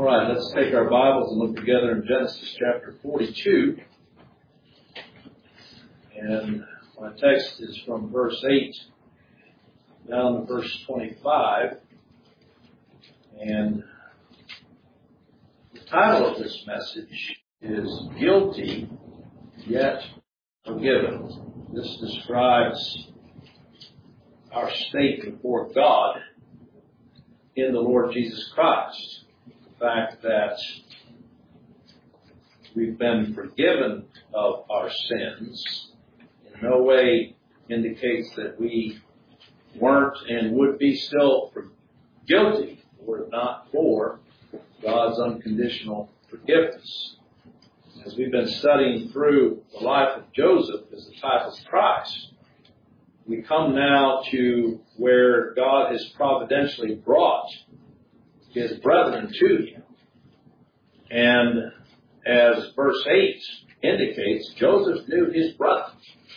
All right, let's take our Bibles and look together in Genesis chapter 42. And my text is from verse 8 down to verse 25. And the title of this message is Guilty Yet Forgiven. This describes our state before God in the Lord Jesus Christ. The fact that we've been forgiven of our sins in no way indicates that we weren't and would be still guilty were it not for God's unconditional forgiveness. As we've been studying through the life of Joseph as a type of Christ, we come now to where God has providentially brought his brethren to him. And as verse 8 indicates, Joseph knew his brethren.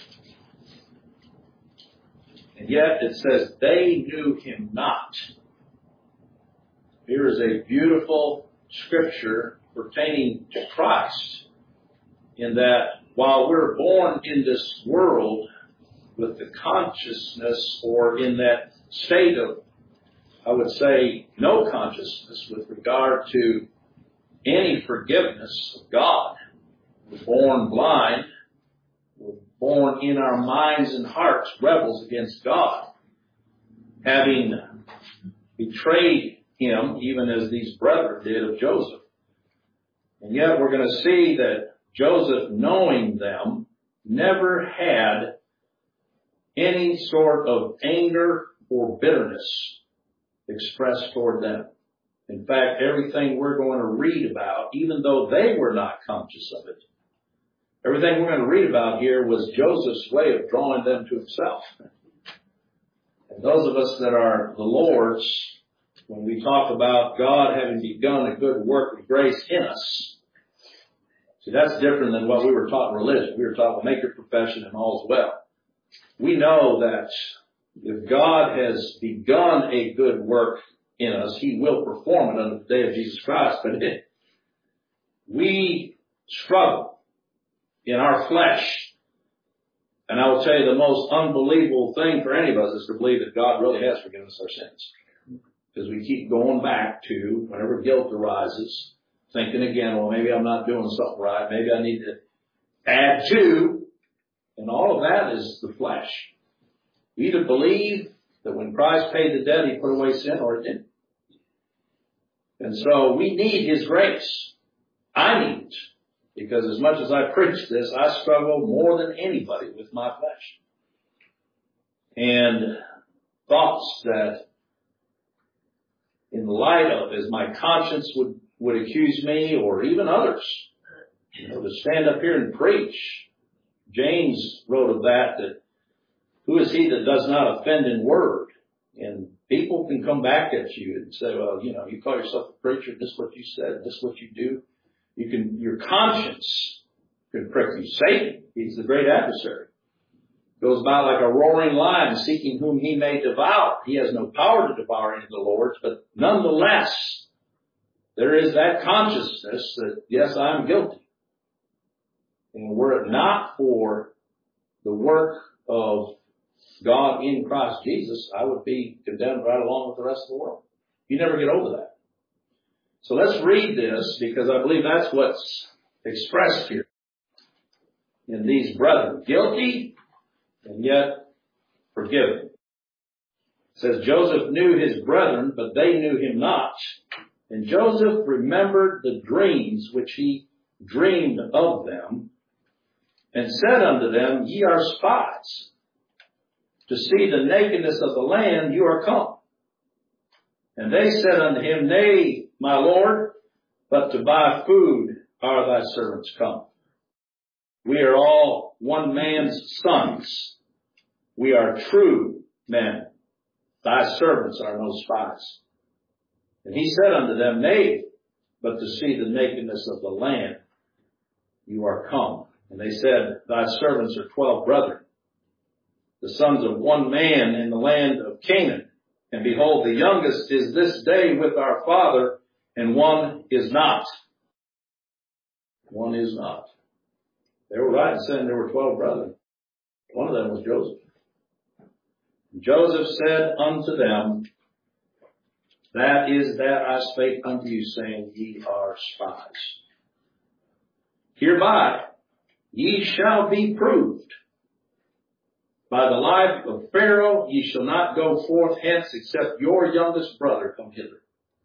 And yet it says they knew him not. Here is a beautiful scripture pertaining to Christ, in that while we're born in this world with the consciousness, or in that state of, I would say, no consciousness with regard to any forgiveness of God. We're born blind. We're born in our minds and hearts rebels against God, having betrayed him, even as these brethren did of Joseph. And yet we're going to see that Joseph, knowing them, never had any sort of anger or bitterness expressed toward them. In fact, everything we're going to read about, even though they were not conscious of it, everything we're going to read about here was Joseph's way of drawing them to himself. And those of us that are the Lord's, when we talk about God having begun a good work of grace in us, see, that's different than what we were taught in religion. We were taught, well, make your profession and all's well. We know that if God has begun a good work in us, he will perform it on the day of Jesus Christ. But we struggle in our flesh. And I will tell you, the most unbelievable thing for any of us is to believe that God really has forgiven us our sins. Because we keep going back to, whenever guilt arises, thinking again, well, maybe I'm not doing something right. Maybe I need to add to. And all of that is the flesh. We either believe that when Christ paid the debt, he put away sin, or it didn't. And so we need his grace. I need it. Because as much as I preach this, I struggle more than anybody with my flesh. And thoughts that, in the light of, as my conscience would accuse me, or even others, to stand up here and preach. James wrote of that who is he that does not offend in word? And people can come back at you and say, well, you call yourself a preacher, this is what you said, this is what you do. Your conscience can prick you. Satan, he's the great adversary. Goes about like a roaring lion, seeking whom he may devour. He has no power to devour any of the Lord's, but nonetheless, there is that consciousness that, yes, I'm guilty. And were it not for the work of God in Christ Jesus, I would be condemned right along with the rest of the world. You never get over that. So let's read this, because I believe that's what's expressed here in these brethren. Guilty and yet forgiven. It says, Joseph knew his brethren, but they knew him not. And Joseph remembered the dreams which he dreamed of them, and said unto them, ye are spies. To see the nakedness of the land you are come. And they said unto him, nay, my Lord, but to buy food are thy servants come. We are all one man's sons. We are true men. Thy servants are no spies. And he said unto them, nay, but to see the nakedness of the land you are come. And they said, thy servants are 12 brethren, the sons of one man in the land of Canaan. And behold, the youngest is this day with our father, and one is not. One is not. They were right in saying there were 12 brethren. One of them was Joseph. And Joseph said unto them, that is that I spake unto you, saying, ye are spies. Hereby ye shall be proved. By the life of Pharaoh ye shall not go forth hence, except your youngest brother come hither.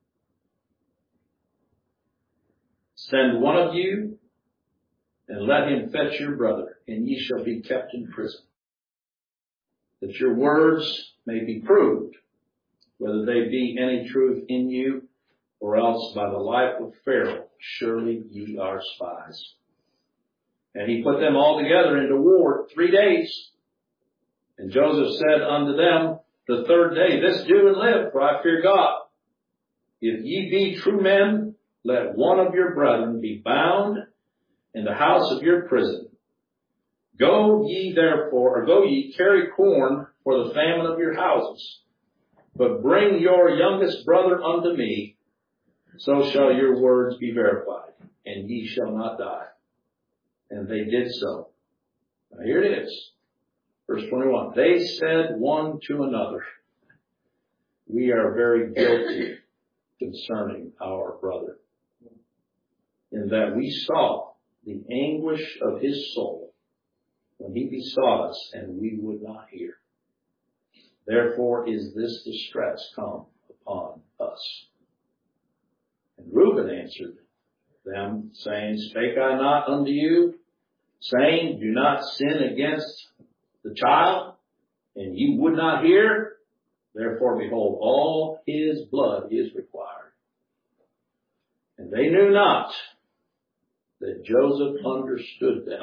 Send one of you, and let him fetch your brother, and ye shall be kept in prison, that your words may be proved, whether they be any truth in you, or else by the life of Pharaoh, surely ye are spies. And he put them all together into ward 3 days. And Joseph said unto them the third day, this do and live, for I fear God. If ye be true men, let one of your brethren be bound in the house of your prison. Go ye therefore, or go ye carry corn for the famine of your houses. But bring your youngest brother unto me, so shall your words be verified, and ye shall not die. And they did so. Now here it is. Verse 21. They said one to another, we are very guilty concerning our brother, in that we saw the anguish of his soul when he besought us, and we would not hear. Therefore is this distress come upon us. And Reuben answered them, saying, spake I not unto you, saying, do not sin against the child, and ye would not hear? Therefore, behold, all his blood is required. And they knew not that Joseph understood them,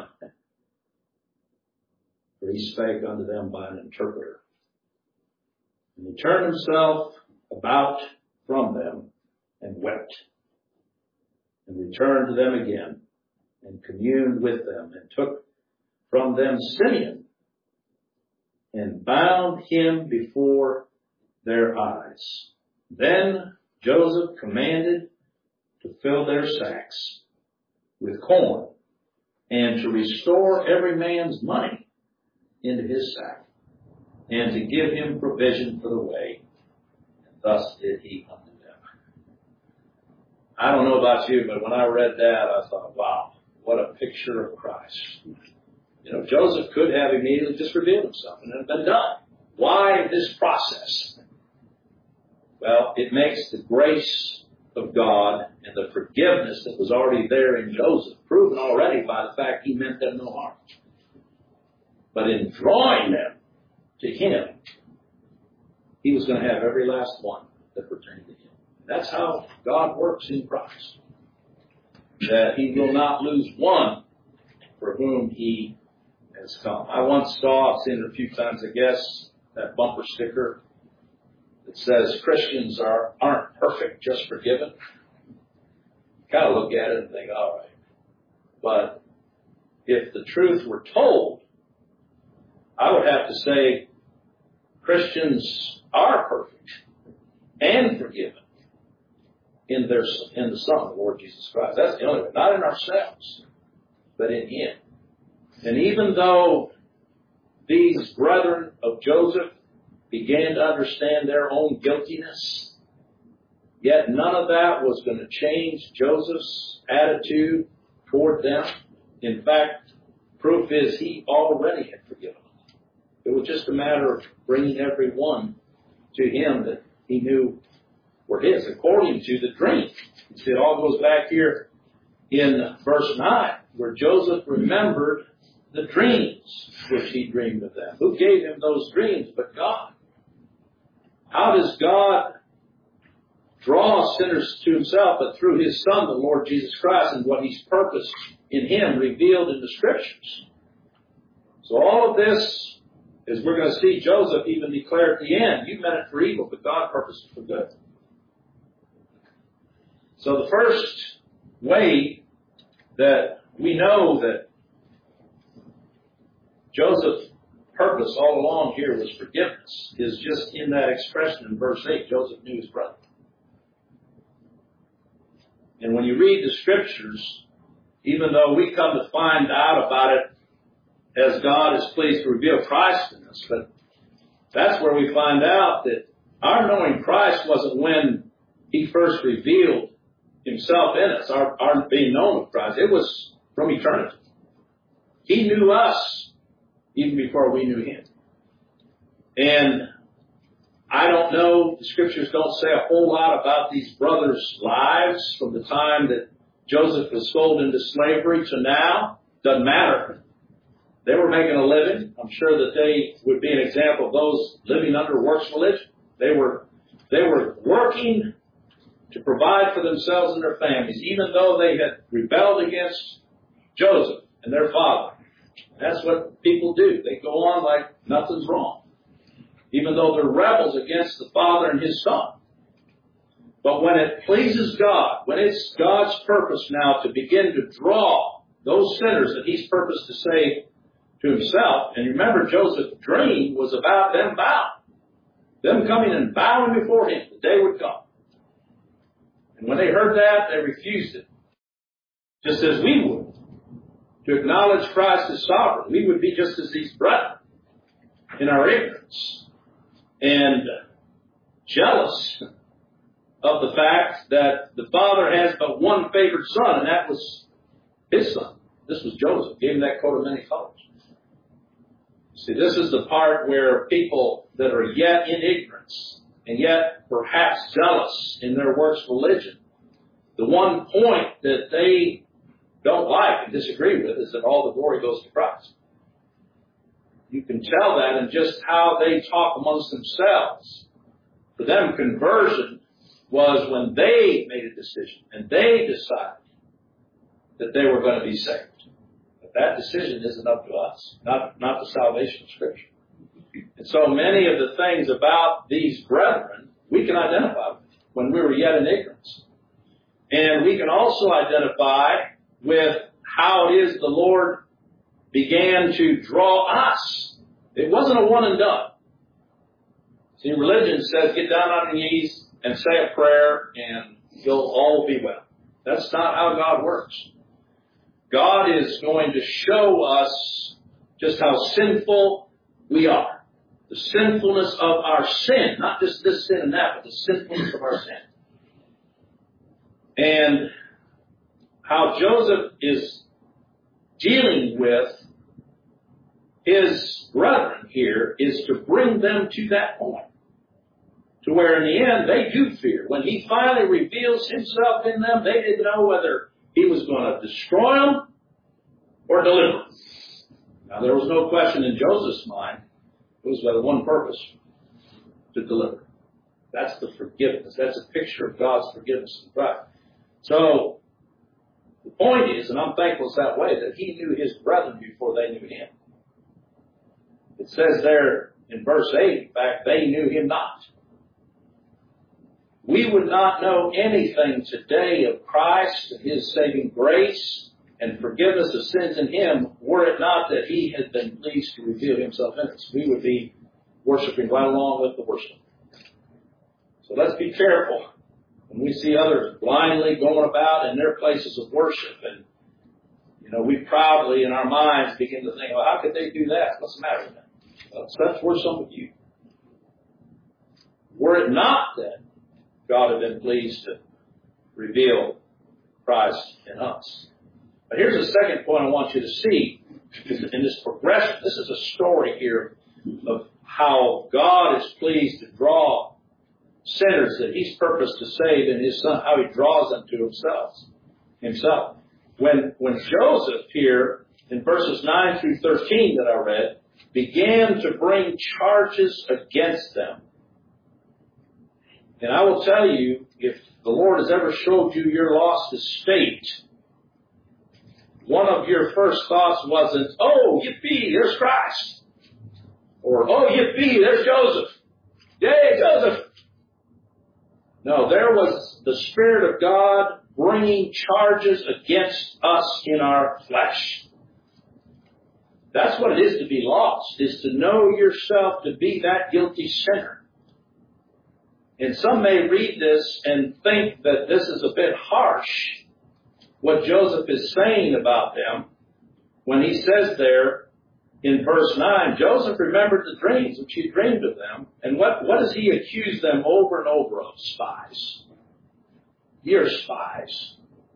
for he spake unto them by an interpreter. And he turned himself about from them and wept, and returned to them again, and communed with them, and took from them Simeon, and bound him before their eyes. Then Joseph commanded to fill their sacks with corn, and to restore every man's money into his sack, and to give him provision for the way. And thus did he unto them. I don't know about you, but when I read that, I thought, wow, what a picture of Christ. You know, Joseph could have immediately just revealed himself and it had been done. Why this process? Well, it makes the grace of God and the forgiveness that was already there in Joseph proven already by the fact he meant them no harm. But in drawing them to him, he was going to have every last one that pertained to him. That's how God works in Christ. That he will not lose one for whom he has come. I once saw, I've seen it a few times, I guess, that bumper sticker that says Christians aren't perfect, just forgiven. Kind of look at it and think, all right. But if the truth were told, I would have to say Christians are perfect and forgiven in the Son, the Lord Jesus Christ. That's the only way. Not in ourselves, but in Him. And even though these brethren of Joseph began to understand their own guiltiness, yet none of that was going to change Joseph's attitude toward them. In fact, proof is he already had forgiven them. It was just a matter of bringing every one to him that he knew were his, according to the dream. You see, it all goes back here in verse 9, where Joseph remembered the dreams which he dreamed of them. Who gave him those dreams but God? How does God draw sinners to himself? But through his Son, the Lord Jesus Christ, and what he's purposed in him revealed in the Scriptures. So all of this, as we're going to see Joseph even declare at the end, you meant it for evil, but God purposed it for good. So the first way that we know that Joseph's purpose all along here was forgiveness is just in that expression in verse 8, Joseph knew his brother. And when you read the Scriptures, even though we come to find out about it as God is pleased to reveal Christ in us, but that's where we find out that our knowing Christ wasn't when He first revealed Himself in us, our being known of Christ. It was from eternity. He knew us even before we knew Him. And I don't know, the Scriptures don't say a whole lot about these brothers' lives from the time that Joseph was sold into slavery to now. Doesn't matter. They were making a living. I'm sure that they would be an example of those living under works religion. They were working to provide for themselves and their families, even though they had rebelled against Joseph and their father. That's what people do. They go on like nothing's wrong, even though they're rebels against the Father and His Son. But when it pleases God, when it's God's purpose now to begin to draw those sinners that He's purposed to save to Himself, and remember, Joseph's dream was about them bowing, them coming and bowing before Him. The day would come. And when they heard that, they refused it, just as we would, to acknowledge Christ as sovereign. We would be just as these brethren in our ignorance and jealous of the fact that the Father has but one favored son, and that was His son. This was Joseph, gave Him that coat of many colors. See, this is the part where people that are yet in ignorance and yet perhaps zealous in their works religion, the one point that they don't like and disagree with is that all the glory goes to Christ. You can tell that in just how they talk amongst themselves. For them, conversion was when they made a decision and they decided that they were going to be saved. But that decision isn't up to us, not the salvation of Scripture. And so many of the things about these brethren, we can identify with when we were yet in ignorance. And we can also identify with how it is the Lord began to draw us. It wasn't a one and done. See, religion says get down on your knees and say a prayer and you'll all be well. That's not how God works. God is going to show us just how sinful we are. The sinfulness of our sin, not just this sin and that, but the sinfulness of our sin. And how Joseph is dealing with his brethren here is to bring them to that point, to where in the end they do fear. When He finally reveals Himself in them, they didn't know whether He was going to destroy them or deliver them. Now, there was no question in Joseph's mind. It was with one purpose, to deliver. That's the forgiveness. That's a picture of God's forgiveness in Christ. So, the point is, and I'm thankful it's that way, that He knew His brethren before they knew Him. It says there in verse 8, in fact, they knew Him not. We would not know anything today of Christ and His saving grace and forgiveness of sins in Him were it not that He had been pleased to reveal Himself in us. We would be worshiping right along with the worship. So let's be careful when we see others blindly going about in their places of worship. And, we proudly in our minds begin to think, well, how could they do that? What's the matter with them? Well, that's where some of you. Were it not that God had been pleased to reveal Christ in us. But here's the second point I want you to see in this progression. This is a story here of how God is pleased to draw sinners that He's purposed to save in His Son, how He draws them to Himself. When Joseph here in verses 9 through 13 that I read began to bring charges against them. And I will tell you, if the Lord has ever showed you your lost estate, one of your first thoughts wasn't, oh, yippee, there's Christ. Or, oh, yippee, there's Joseph. Yay, Joseph. No, there was the Spirit of God bringing charges against us in our flesh. That's what it is to be lost, is to know yourself to be that guilty sinner. And some may read this and think that this is a bit harsh, what Joseph is saying about them, when he says there in verse 9, Joseph remembered the dreams which he dreamed of them. And what does he accuse them over and over of? Spies. You're spies.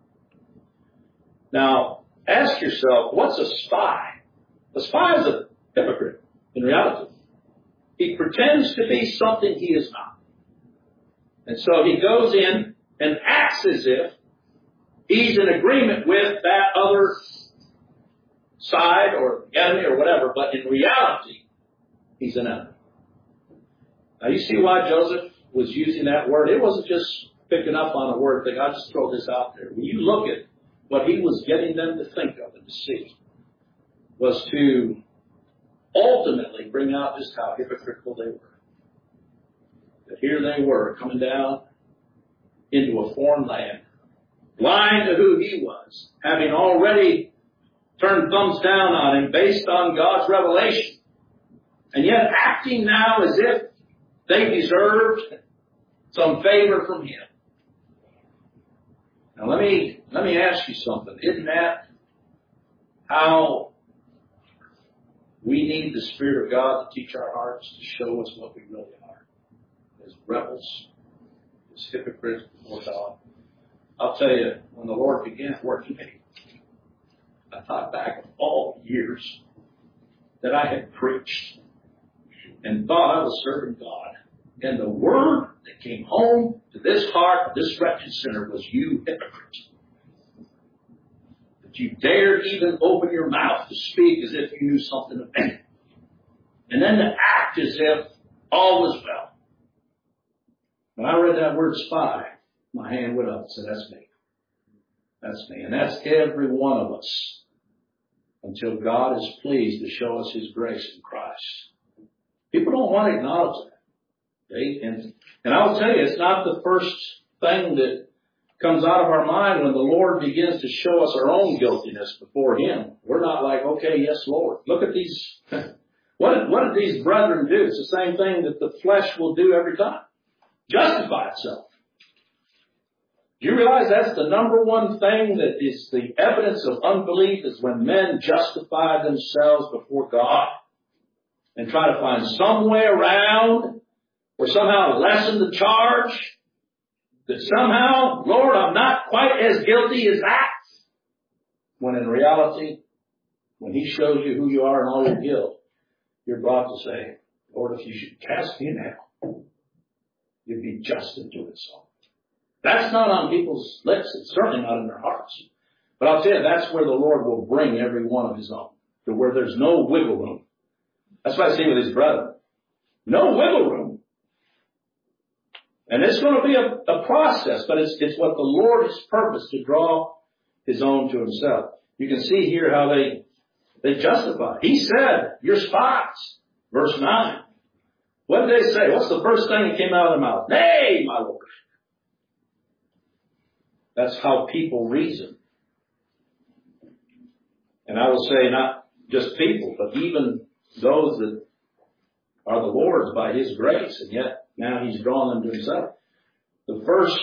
Now, ask yourself, what's a spy? A spy is a hypocrite in reality. He pretends to be something he is not. And so he goes in and acts as if he's in agreement with that other side or enemy or whatever, but in reality, he's an enemy. Now you see why Joseph was using that word. It wasn't just picking up on a word thing. I'll just throw this out there. When you look at what he was getting them to think of and to see, was to ultimately bring out just how hypocritical they were. That here they were coming down into a foreign land, blind to who he was, having already turned thumbs down on him based on God's revelation, and yet acting now as if they deserved some favor from him. Now let me ask you something. Isn't that how we need the Spirit of God to teach our hearts, to show us what we really are? As rebels, as hypocrites before God. I'll tell you, when the Lord began working me, I thought back of all the years that I had preached and thought I was serving God. And the word that came home to this heart, this wretched sinner, was, you hypocrite. That you dared even open your mouth to speak as if you knew something of me. And then to act as if all was well. When I read that word spy, my hand went up and said, that's me. That's me. And that's every one of us, until God is pleased to show us his grace in Christ. People don't want to acknowledge that. And I'll tell you, it's not the first thing that comes out of our mind when the Lord begins to show us our own guiltiness before him. We're not like, okay, yes, Lord. Look at these. What did these brethren do? It's the same thing that the flesh will do every time. Justify itself. Do you realize that's the number one thing that is the evidence of unbelief, is when men justify themselves before God and try to find some way around or somehow lessen the charge, that somehow, Lord, I'm not quite as guilty as that. When in reality, when he shows you who you are and all your guilt, you're brought to say, Lord, if you should cast me in hell, you'd be just in doing so. That's not on people's lips. It's certainly not in their hearts. But I'll tell you, that's where the Lord will bring every one of his own, to where there's no wiggle room. That's what I see with his brethren. No wiggle room. And it's going to be a process, but it's what the Lord has purposed, to draw his own to himself. You can see here how they justify. He said, you're spies. Verse 9. What did they say? What's the first thing that came out of their mouth? Nay, my Lord. That's how people reason. And I will say, not just people, but even those that are the Lord's by his grace, and yet now he's drawn them to himself. The first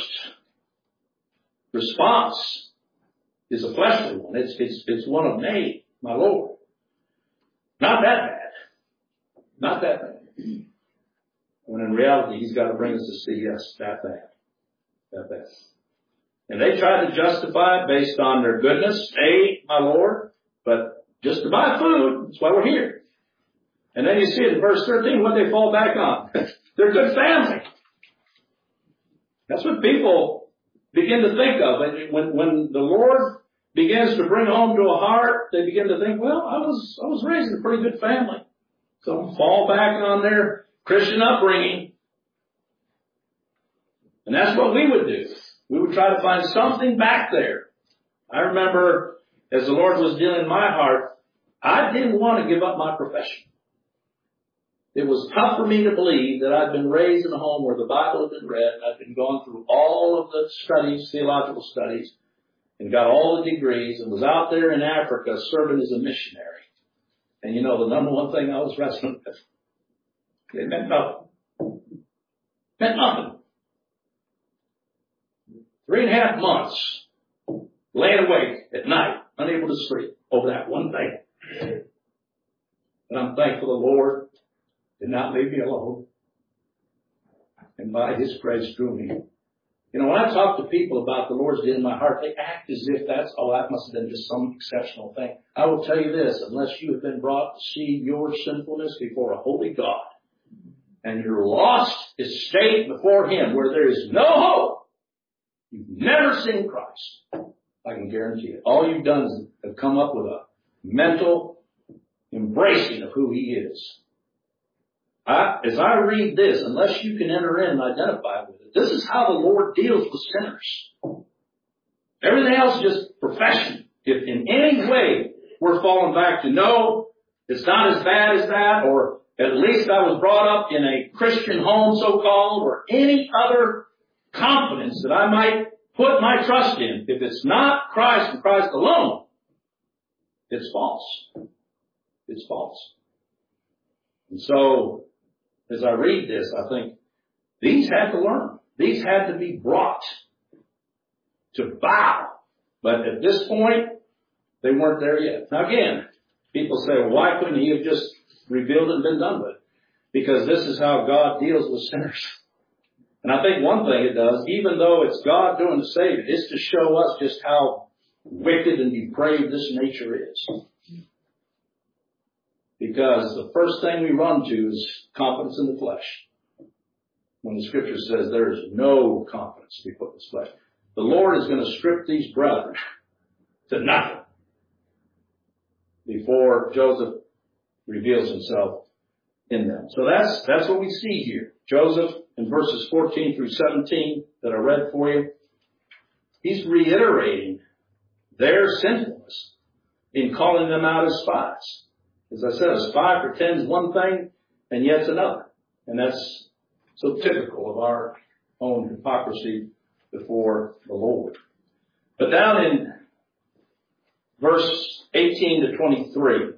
response is a fleshly one. It's one of, nay, my Lord. Not that bad. Not that bad. When in reality, he's got to bring us to see, yes, that bad. That bad. And they tried to justify it based on their goodness. Hey, my Lord, but just to buy food, that's why we're here. And then you see it in verse 13, what they fall back on. They're good family. That's what people begin to think of. And when the Lord begins to bring home to a heart, they begin to think, well, I was raised in a pretty good family. So fall back on their Christian upbringing. And that's what we would do. We would try to find something back there. I remember as the Lord was dealing in my heart, I didn't want to give up my profession. It was tough for me to believe that I'd been raised in a home where the Bible had been read. I'd been going through all of the studies, theological studies, and got all the degrees, and was out there in Africa serving as a missionary. And you know, the number one thing I was wrestling with, it meant nothing. Meant nothing. 3.5 months laying awake at night, unable to sleep over that one thing. And I'm thankful the Lord did not leave me alone. And by His grace drew me. You know, when I talk to people about the Lord's deed in my heart, they act as if that must have been just some exceptional thing. I will tell you this, unless you have been brought to see your sinfulness before a holy God, and your lost estate before Him where there is no hope, you've never seen Christ. I can guarantee it. All you've done is have come up with a mental embracing of who He is. As I read this, unless you can enter in and identify with it, this is how the Lord deals with sinners. Everything else is just profession. If in any way we're falling back to, no, it's not as bad as that, or at least I was brought up in a Christian home, so-called, or any other confidence that I might put my trust in, if it's not Christ and Christ alone, it's false. It's false. And so, as I read this, I think these had to learn. These had to be brought to bow. But at this point, they weren't there yet. Now again, people say, well, why couldn't He have just revealed it and been done with it? Because this is how God deals with sinners. And I think one thing it does, even though it's God doing the saving, is to show us just how wicked and depraved this nature is. Because the first thing we run to is confidence in the flesh. When the Scripture says there is no confidence to be put in this flesh. The Lord is going to strip these brethren to nothing before Joseph reveals himself in them. So that's what we see here. Joseph, in verses 14 through 17 that I read for you, he's reiterating their sinfulness in calling them out as spies. As I said, a spy pretends one thing and yet it's another. And that's so typical of our own hypocrisy before the Lord. But down in verse 18 to 23,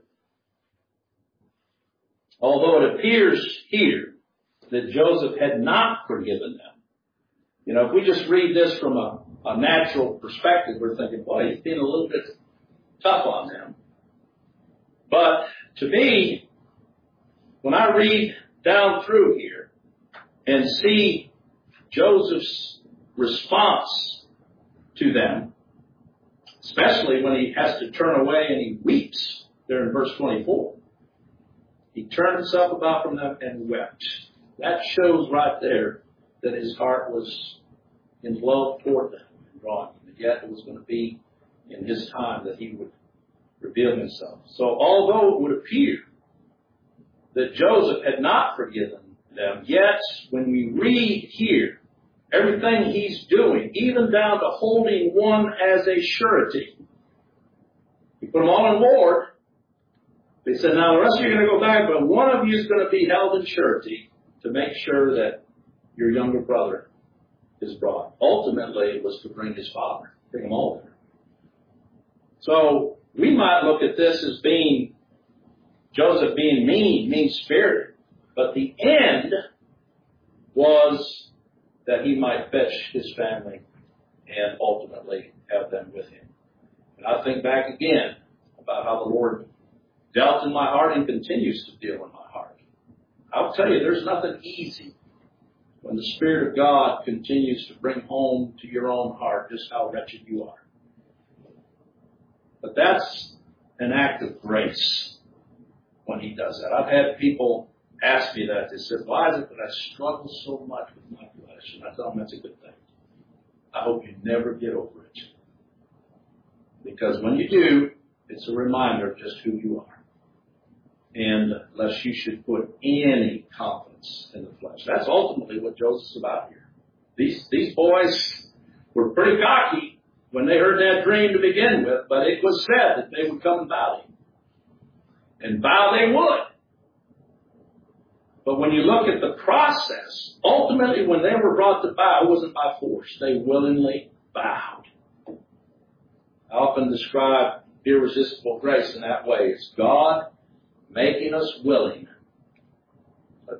although it appears here that Joseph had not forgiven them, you know, if we just read this from a natural perspective, we're thinking, boy, he's being a little bit tough on them. But to me, when I read down through here and see Joseph's response to them, especially when he has to turn away and he weeps there in verse 24. He turned himself about from them and wept. That shows right there that his heart was in love toward them and drawing them. And yet it was going to be in his time that he would reveal himself. So although it would appear that Joseph had not forgiven them, yet when we read here, everything he's doing, even down to holding one as a surety. He put them all on board. They said, now the rest of you are going to go back, but one of you is going to be held in surety to make sure that your younger brother is brought. Ultimately, it was to bring his father, bring them all there. So we might look at this as being Joseph being mean-spirited, but the end was that he might fetch his family and ultimately have them with him. And I think back again about how the Lord dealt in my heart and continues to deal in my heart. I'll tell you, there's nothing easy when the Spirit of God continues to bring home to your own heart just how wretched you are. But that's an act of grace when He does that. I've had people ask me that. They said, why is it that I struggle so much with my flesh? And I tell them that's a good thing. I hope you never get over it. Because when you do, it's a reminder of just who you are. And lest you should put any confidence in the flesh. That's ultimately what Joseph's about here. These boys were pretty cocky when they heard that dream to begin with, but it was said that they would come and bow Him. And bow they would. But when you look at the process, ultimately when they were brought to bow, it wasn't by force. They willingly bowed. I often describe irresistible grace in that way. It's God making us willing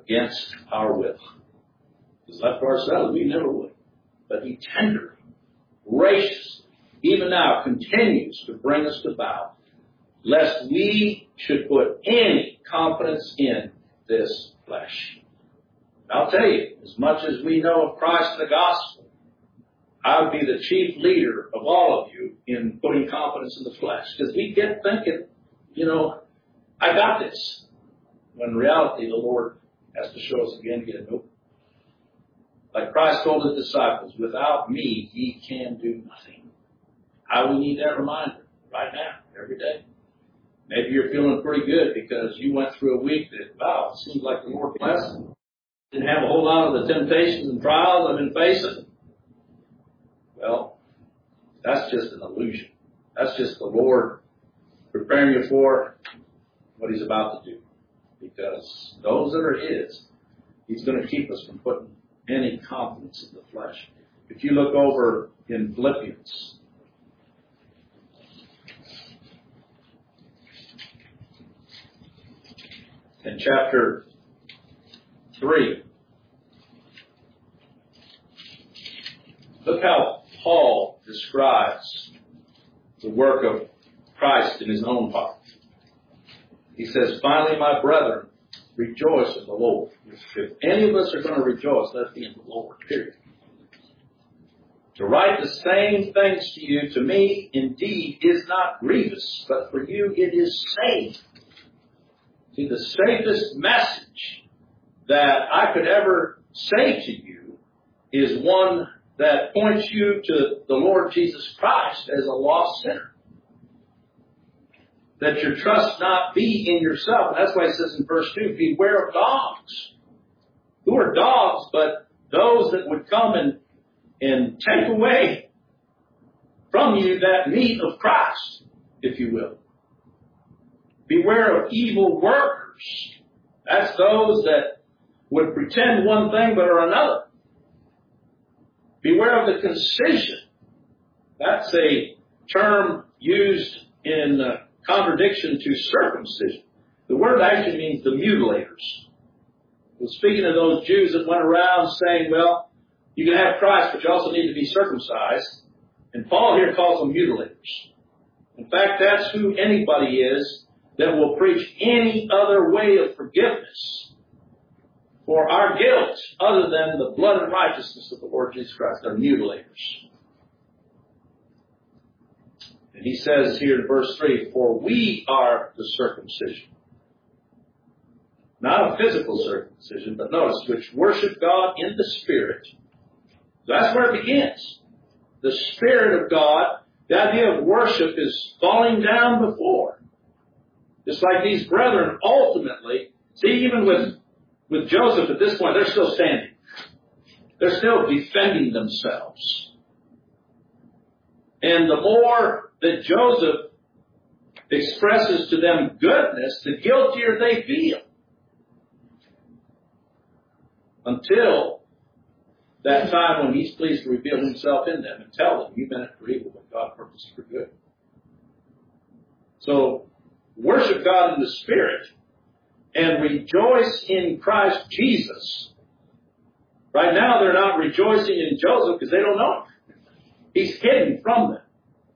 against our will. Because left to ourselves, we never would. But He tenderly graciously, even now, continues to bring us to bow, lest we should put any confidence in this flesh. I'll tell you, as much as we know of Christ and the gospel, I would be the chief leader of all of you in putting confidence in the flesh. Because we get thinking, I got this. When in reality, the Lord has to show us again, nope. Like Christ told his disciples, without me, ye can do nothing. How we need that reminder right now, every day. Maybe you're feeling pretty good because you went through a week that, wow, it seems like the Lord blessed. Didn't have a whole lot of the temptations and trials I've been facing. Well, that's just an illusion. That's just the Lord preparing you for what he's about to do. Because those that are his, he's going to keep us from putting any confidence in the flesh. If you look over in Philippians, in chapter 3, look how Paul describes the work of Christ in his own part. He says, finally, my brethren, rejoice in the Lord. If any of us are going to rejoice, let it be in the Lord, period. To write the same things to you, to me, indeed, is not grievous, but for you it is safe. See, the safest message that I could ever say to you is one that points you to the Lord Jesus Christ as a lost sinner. That your trust not be in yourself. And that's why it says in verse 2, beware of dogs. Who are dogs but those that would come and take away from you that meat of Christ, if you will. Beware of evil workers. That's those that would pretend one thing but are another. Beware of the concision. That's a term used in contradiction to circumcision. The word actually means the mutilators. It was speaking of those Jews that went around saying, well, you can have Christ, but you also need to be circumcised. And Paul here calls them mutilators. In fact, that's who anybody is that will preach any other way of forgiveness for our guilt other than the blood and righteousness of the Lord Jesus Christ. They're mutilators. And he says here in verse 3, for we are the circumcision. Not a physical circumcision, but notice, which worship God in the Spirit. So that's where it begins. The Spirit of God, the idea of worship is falling down before. Just like these brethren ultimately, see, even with Joseph at this point, they're still standing. They're still defending themselves. And the more that Joseph expresses to them goodness, the guiltier they feel. Until that time when he's pleased to reveal himself in them and tell them, you meant it for evil, but God purposed for good. So, worship God in the Spirit and rejoice in Christ Jesus. Right now, they're not rejoicing in Joseph because they don't know him. He's hidden from them.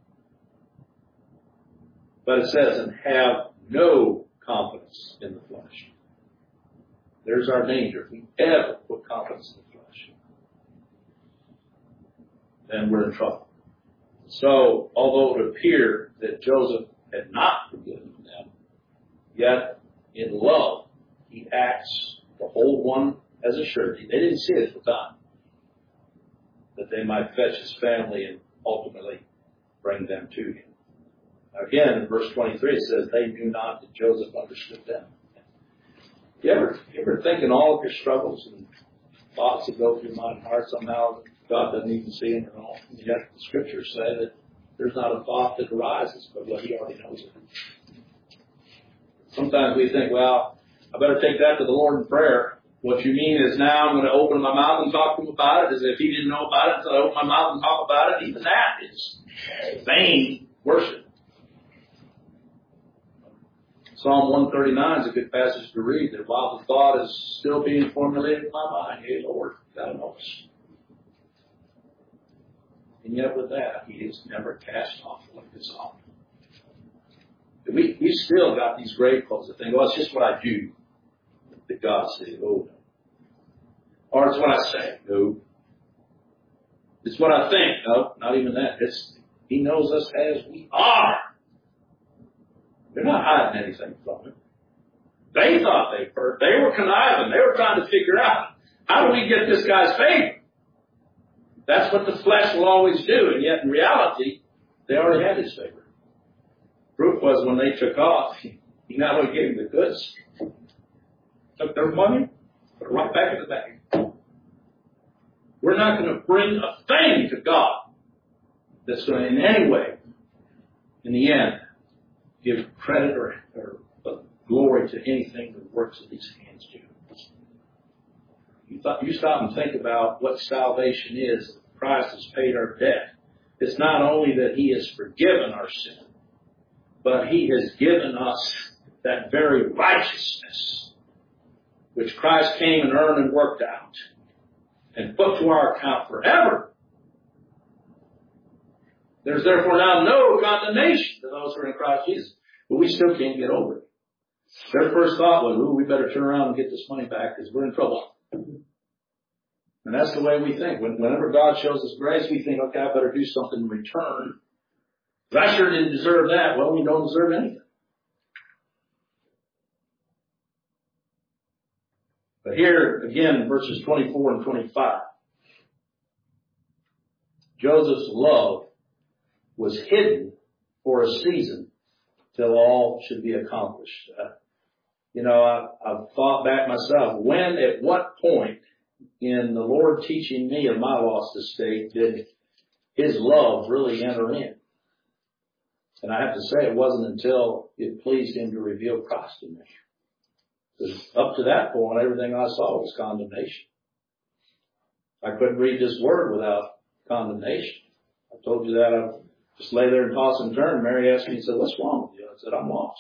But it says, and have no confidence in the flesh. There's our danger. If we ever put confidence in the flesh, then we're in trouble. So, although it appeared that Joseph had not forgiven them, yet in love, he acts to hold one as a surety. They didn't see it at the time, that they might fetch his family and ultimately bring them to him. Again, in verse 23, it says, they knew not that Joseph understood them. You ever think in all of your struggles and thoughts that go through your mind and heart somehow God doesn't even see them at all? And yet the scriptures say that there's not a thought that arises, but what he already knows it. Sometimes we think, well, I better take that to the Lord in prayer. What you mean is now I'm going to open my mouth and talk to him about it, as if he didn't know about it until I open my mouth and talk about it. Even that is vain worship. Psalm 139 is a good passage to read, that while the thought is still being formulated in my mind, hey, Lord, thou knowest. And yet with that, he is never cast off like his own. We still got these grave clothes that think, well, it's just what I do that God said, oh, no. Or it's what I say, no. It's what I think, no, not even that. He knows us as we are. They're not hiding anything from him. They thought they were conniving. They were trying to figure out, how do we get this guy's favor? That's what the flesh will always do. And yet in reality, they already had his favor. Proof was when they took off, he not only gave them the goods, took their money, put it right back in the bag. We're not going to bring a thing to God that's going to in any way, in the end, give credit or glory to anything the works of these hands do. You stop and think about what salvation is. Christ has paid our debt. It's not only that he has forgiven our sin, but he has given us that very righteousness which Christ came and earned and worked out and put to our account forever. There's therefore now no condemnation to those who are in Christ Jesus. But we still can't get over it. Their first thought was, we better turn around and get this money back because we're in trouble. And that's the way we think. Whenever God shows us grace, we think, okay, I better do something in return. But I sure didn't deserve that. Well, we don't deserve anything. But here, again, verses 24 and 25, Joseph's love was hidden for a season till all should be accomplished. I've thought back myself, at what point in the Lord teaching me of my lost estate did his love really enter in? And I have to say, it wasn't until it pleased him to reveal Christ to me. Because up to that point, everything I saw was condemnation. I couldn't read this word without condemnation. I told you that. I just lay there and toss and turn. Mary asked me and said, what's wrong with you? I said, I'm lost.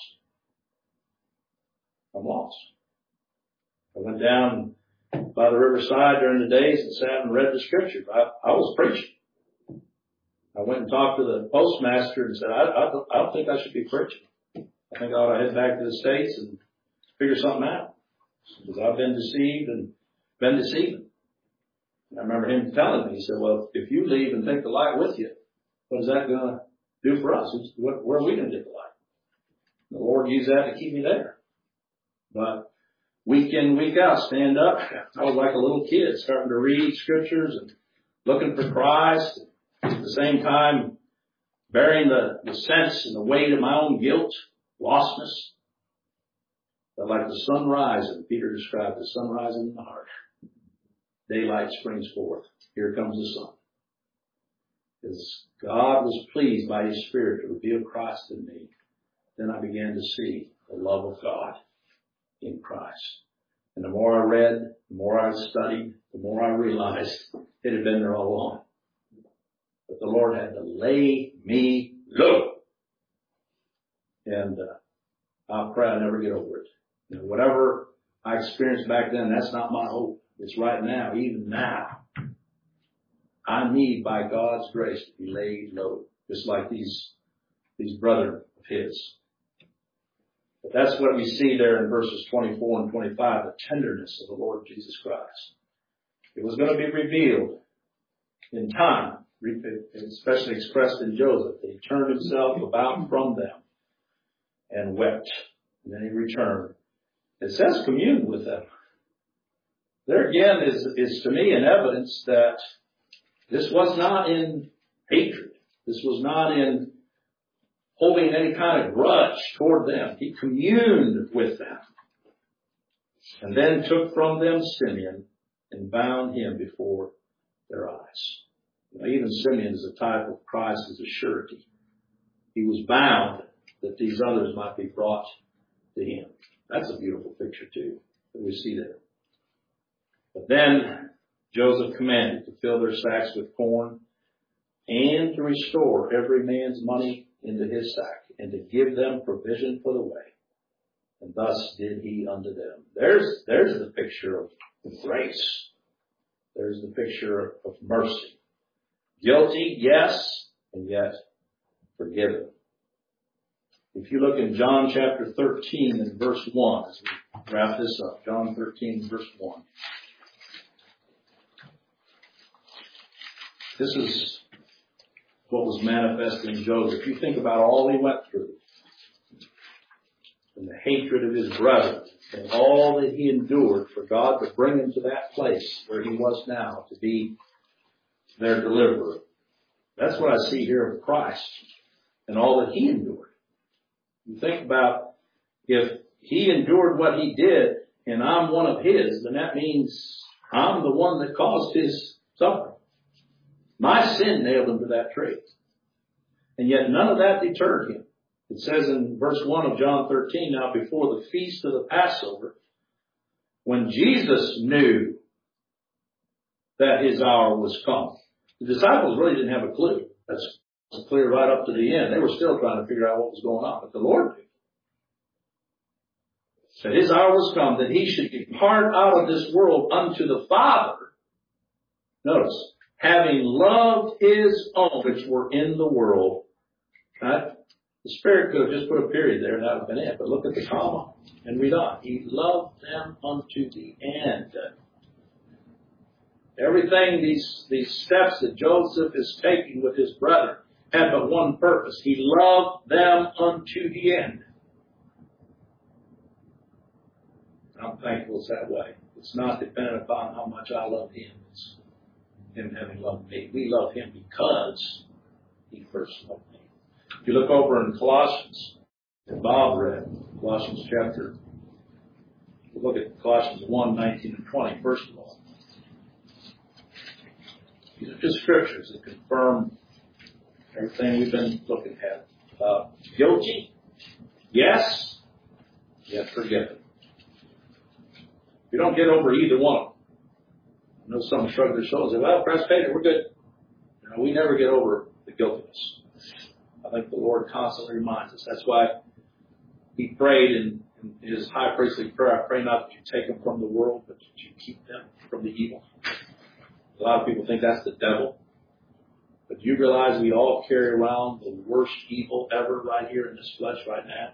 I'm lost. I went down by the riverside during the days and sat and read the scriptures. I was preaching. I went and talked to the postmaster and said, I don't think I should be preaching. I think I ought to head back to the States and figure something out. Because I've been deceived and been deceiving. And I remember him telling me, he said, well, if you leave and take the light with you, what is that going to do for us? Where are we going to get the light? The Lord used that to keep me there. But week in, week out, stand up. I was like a little kid starting to read scriptures and looking for Christ. At the same time, bearing the sense and the weight of my own guilt, lostness. But like the sunrise, and Peter described the sunrise in the heart. Daylight springs forth. Here comes the sun. As God was pleased by his Spirit to reveal Christ in me, then I began to see the love of God in Christ. And the more I read, the more I studied, the more I realized it had been there all along. But the Lord had to lay me low. And I'll pray I never get over it. Whatever I experienced back then, that's not my hope. It's right now, even now. I need, by God's grace, to be laid low, just like these brethren of his. But that's what we see there in verses 24 and 25, the tenderness of the Lord Jesus Christ. It was going to be revealed in time, especially expressed in Joseph. He turned himself about from them and wept. And then he returned. It says communed with them. There again is to me an evidence that this was not in hatred. This was not in holding any kind of grudge toward them. He communed with them. And then took from them Simeon and bound him before their eyes. Even Simeon is a type of Christ as a surety. He was bound that these others might be brought to him. That's a beautiful picture too, that we see there. But then Joseph commanded to fill their sacks with corn and to restore every man's money into his sack and to give them provision for the way. And thus did he unto them. There's the picture of grace. There's the picture of mercy. Guilty, yes, and yet forgiven. If you look in John chapter 13 and verse 1, as we wrap this up, John 13 verse 1. This is what was manifested in Joseph. You think about all he went through, and the hatred of his brother, and all that he endured for God to bring him to that place where he was now, to be their deliverer. That's what I see here of Christ and all that he endured. You think about, if he endured what he did and I'm one of his, then that means I'm the one that caused his suffering. My sin nailed him to that tree. And yet none of that deterred him. It says in verse 1 of John 13, now before the feast of the Passover, when Jesus knew that his hour was come. The disciples really didn't have a clue. That's clear right up to the end. They were still trying to figure out what was going on, but the Lord knew. That his hour was come, that he should depart out of this world unto the Father. Notice, having loved his own which were in the world. Right? The Spirit could have just put a period there and that would have been it. But look at the comma and read on. He loved them unto the end. Everything, these steps that Joseph is taking with his brother had but one purpose. He loved them unto the end. I'm thankful it's that way. It's not dependent upon how much I love him. It's him having loved me. We love him because he first loved me. If you look over in Colossians, that Bob read, Colossians chapter, look at Colossians 1, 19 and 20, first of all. These are just scriptures that confirm everything we've been looking at. Guilty, yes, yet forgiven. You don't get over either one. I know some shrug their shoulders and say, well, Presbyterian, we're good. We never get over the guiltiness. I think the Lord constantly reminds us. That's why he prayed in his high priestly prayer, I pray not that you take them from the world, but that you keep them from the evil. A lot of people think that's the devil. But do you realize we all carry around the worst evil ever right here in this flesh right now?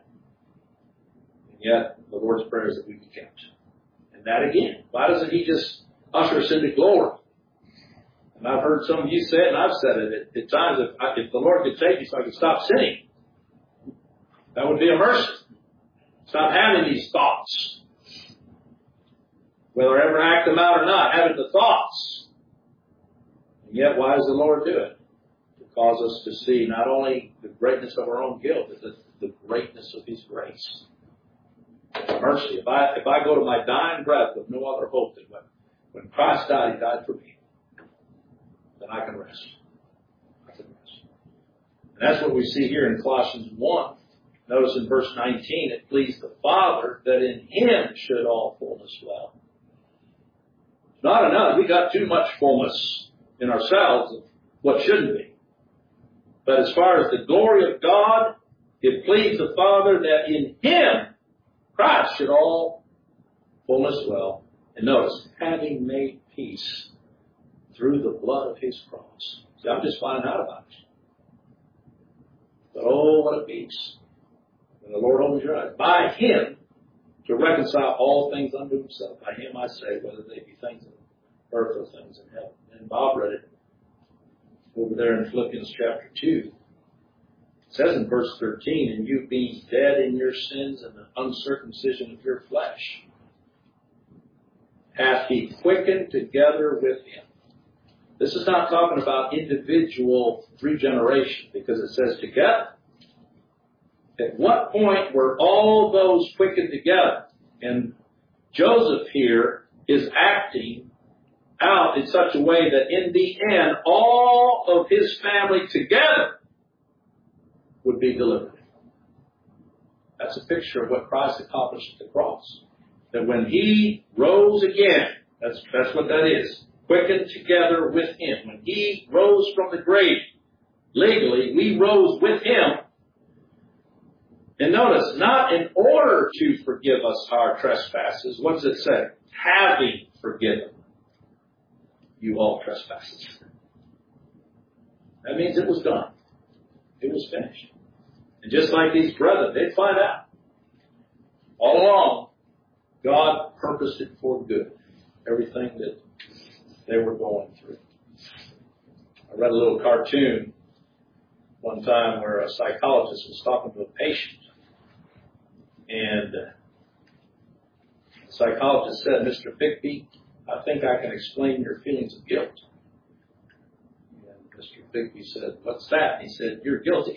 And yet, the Lord's prayer is that we be kept. And that again, why doesn't he just usher us into glory? And I've heard some of you say it, and I've said it at times, if the Lord could take me so I could stop sinning, that would be a mercy. Stop having these thoughts. Whether I ever act them out or not, having the thoughts. And yet, why does the Lord do it? To cause us to see not only the greatness of our own guilt, but the greatness of his grace. Mercy. If I go to my dying breath with no other hope than when Christ died, he died for me, then I can rest. I can rest. And that's what we see here in Colossians 1. Notice in verse 19, it pleased the Father that in him should all fullness dwell. It's not enough. We got too much fullness in ourselves of what shouldn't be. But as far as the glory of God, it pleased the Father that in him Christ should all fullness dwell. And notice, having made peace through the blood of his cross. See, I'm just finding out about it. But oh, what a peace. When the Lord opens your eyes. By him to reconcile all things unto himself. By him I say, whether they be things in earth or things in heaven. And Bob read it over there in Philippians chapter 2. It says in verse 13, and you being dead in your sins and the uncircumcision of your flesh, hath he quickened together with him. This is not talking about individual regeneration, because it says together. At what point were all those quickened together? And Joseph here is acting out in such a way that in the end, all of his family together would be delivered. That's a picture of what Christ accomplished at the cross. That when he rose again, that's what that is. Quickened together with him. When he rose from the grave, legally, we rose with him. And notice, not in order to forgive us our trespasses. What does it say? Having forgiven you all trespasses. That means it was done. It was finished. And just like these brethren, they'd find out. All along, God purposed it for good. Everything that they were going through. I read a little cartoon one time where a psychologist was talking to a patient. And the psychologist said, Mr. Bigby, I think I can explain your feelings of guilt. And Mr. Bigby said, what's that? He said, you're guilty.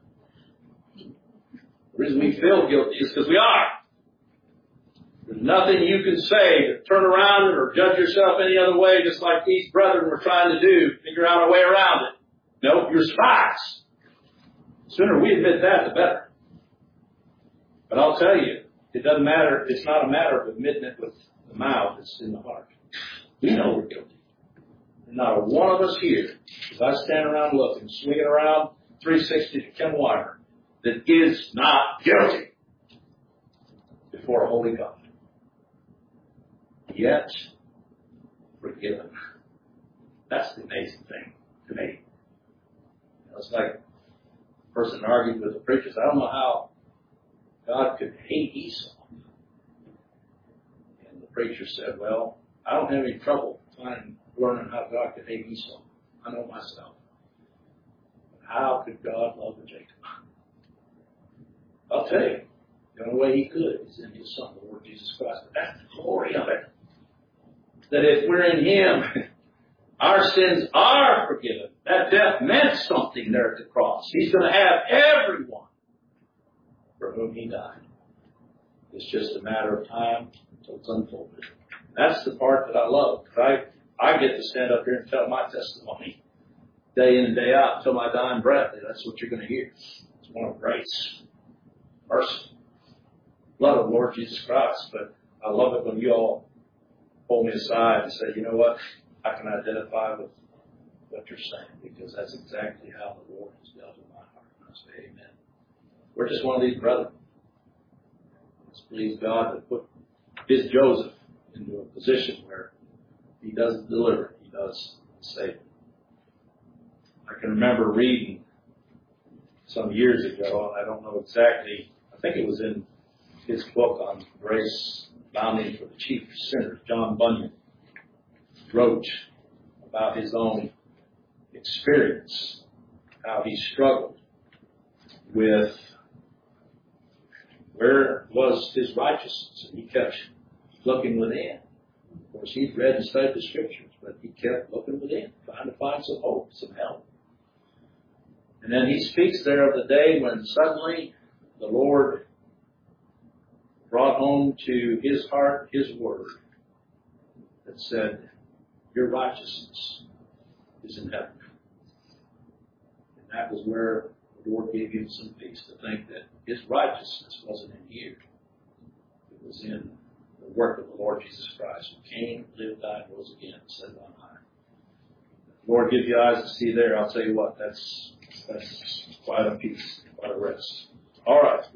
The reason we feel guilty is because we are. There's nothing you can say to turn around or judge yourself any other way, just like these brethren were trying to do, figure out a way around it. No, you're spies. The sooner we admit that, the better. But I'll tell you, it doesn't matter. It's not a matter of admitting it with the mouth. It's in the heart. We know we're guilty. And not a one of us here, as I stand around looking, swinging around 360 to Ken Weimer, that is not guilty before a holy God. Yet, forgiven. That's the amazing thing to me. It's like a person argued with the preachers. I don't know how God could hate Esau. And the preacher said, well, I don't have any trouble learning how God could hate Esau. I know myself. But how could God love Jacob? I'll tell you, the only way he could is in his Son, the Lord Jesus Christ. But that's the glory of it. That if we're in him, our sins are forgiven. That death meant something there at the cross. He's going to have everyone for whom he died. It's just a matter of time until it's unfolded. That's the part that I love. I get to stand up here and tell my testimony day in and day out until my dying breath. That's what you're going to hear. It's one of grace, mercy, blood of the Lord Jesus Christ. But I love it when you all pull me aside and say, you know what? I can identify with what you're saying, because that's exactly how the Lord has dealt with my heart. And I say, amen. We're just one of these brethren. Let's please God to put his Joseph into a position where he does deliver, he does save. I can remember reading some years ago, and I don't know exactly, I think it was in his book on grace abounding for the chief sinners. John Bunyan wrote about his own experience, how he struggled with where was his righteousness, and he kept looking within. Of course, he'd read and studied the scriptures, but he kept looking within, trying to find some hope, some help. And then he speaks there of the day when suddenly the Lord brought home to his heart his word that said, your righteousness is in heaven. And that was where the Lord gave him some peace to think that his righteousness wasn't in here. It was in the work of the Lord Jesus Christ, who came, lived, died, rose again, and set on high. The Lord give you eyes to see there. I'll tell you what, that's quite a peace, quite a rest. All right.